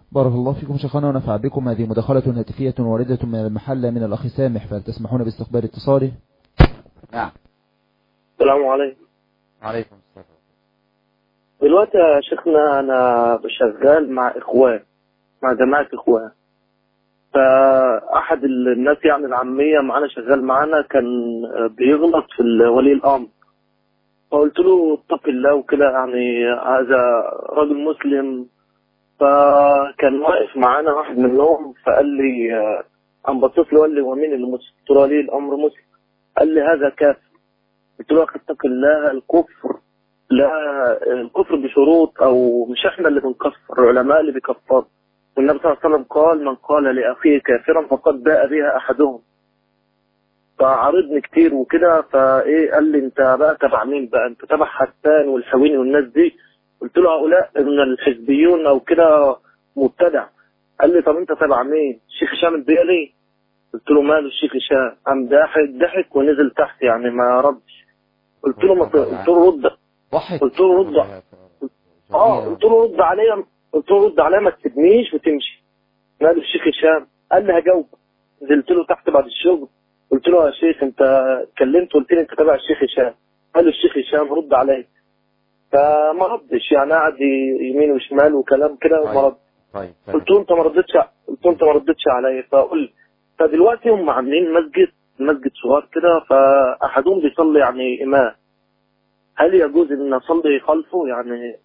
بارك الله فيكم شيخنا ونفع بكم. هذه مداخلة هاتفية واردة من المحلة من الأخ سامح، فهل تسمحون باستقبال اتصاله؟ نعم. السلام عليكم. وعليكم السلام. دلوقتي يا شيخنا أنا شغال مع إخوان، مع جماعة إخوان. فأحد الناس يعني العامية معانا شغال معانا كان بيغلط في ولي الأمر، فقلت له اتق الله وكده، يعني هذا رجل مسلم. فكان واقف معانا واحد منهم فقال لي قام بصيت له وقال لي ومين اللي قلت له ولي الأمر مسلم؟ قال لي هذا كافر. قلت له اتق الله، الكفر لا، الكفر بشروط، او مش احنا اللي بنكفر، العلماء اللي بيكفروا. والنبي صلى الله عليه وسلم قال من قال لاخيه كافرا فقد باء بها احدهم. فعرضني كتير وكده، فايه قال لي انت بقى تبع مين بقى؟ انت تبع حسان والحويني والناس دي؟ قلت له هؤلاء من الحزبيون او كده مبتدع. قال لي طب انت تبع مين؟ الشيخ هشام البيلي؟ قلت له ماله الشيخ هشام؟ قام ضحك ونزل تحت، يعني ما ردش. قلت له رد. قلت له رد. قلت له رد عليا. قلت له رد عليا ما تسيبنيش وتمشي. ماله الشيخ هشام؟ قال لي هجاوب. نزلت له تحت بعد الشغل، قلت له يا شيخ انت اتكلمت قلت لي انت تابع الشيخ هشام. قال له الشيخ هشام رد عليا. فما ردش، يعني قعد يمين وشمال وكلام كده وما رد. طيب. قلت له انت ما ردتش عليا. فدلوقتي هم عاملين مسجد صغير كده، فاحدهم بيصلي يعني امام. هل يجوز ان اصلي خلفه يعني؟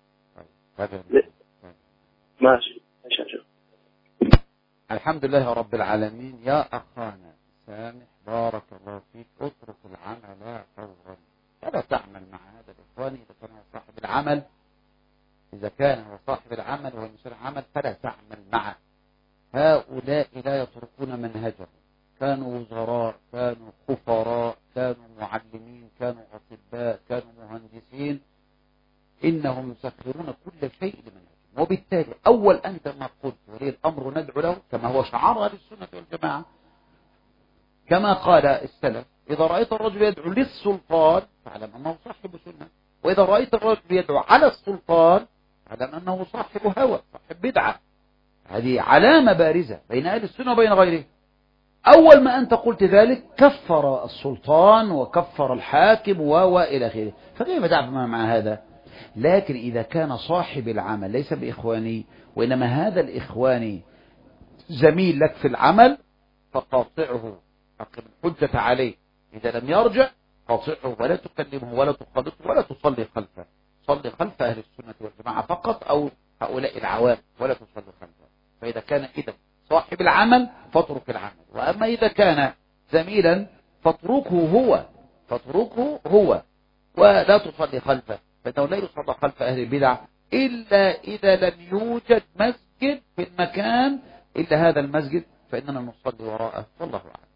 ماشي يا شيخ. الحمد لله رب العالمين. يا أخانا سامح بارك الله فيك، اترك العمل فورا، ولا تعمل مع هذا الإخوان إذا كان هو صاحب العمل. إذا كان هو صاحب العمل وهو مشارع عمل فلا تعمل معه. هؤلاء لا يتركون منهجهم، كانوا وزراء، كانوا خفراء، كانوا معلمين، كانوا أطباء، كانوا مهندسين، إنهم يسخرون كل شيء لمنهجهم. وبالتالي أول أنت ما قلت ولي الأمر ندعو له كما هو شعار أهل السنة والجماعة، كما قال السلف: إذا رأيت الرجل يدعو للسلطان فاعلم أنه صاحب سنة، وإذا رأيت الرجل يدعو على السلطان فاعلم أنه صاحب هوى، صاحب بدعة. هذه علامة بارزة بين أهل السنة وبين غيره. أول ما أنت قلت ذلك كفر السلطان وكفر الحاكم وإلى آخره، فكيف تعمل مع هذا؟ لكن إذا كان صاحب العمل ليس بإخواني، وإنما هذا الإخواني زميل لك في العمل، فقاطعه، أقم الحجة عليه. إذا لم يرجع قاطعه ولا تكلمه ولا تخالطه ولا تصلي خلفه. صلي خلف أهل السنة والجماعة فقط، أو هؤلاء العوام، ولا تصلي خلفه. فإذا كان إذا صاحب العمل فاترك العمل، وأما إذا كان زميلا فاتركه هو ولا تصلي خلفه، فإنه لا يصلى خلف أهل البدع إلا إذا لم يوجد مسجد في المكان إلا هذا المسجد، فإننا نصلي وراءه والله أعلم.